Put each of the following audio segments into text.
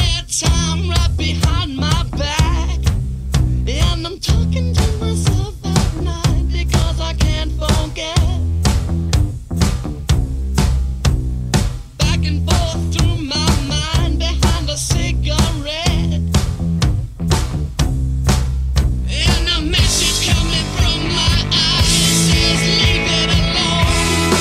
time right behind my back, and I'm talking to myself at night because I can't forget. Back and forth through my mind behind a cigarette, and a message coming from my eyes says leave it alone.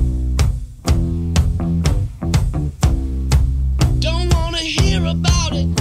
Don't wanna hear about it.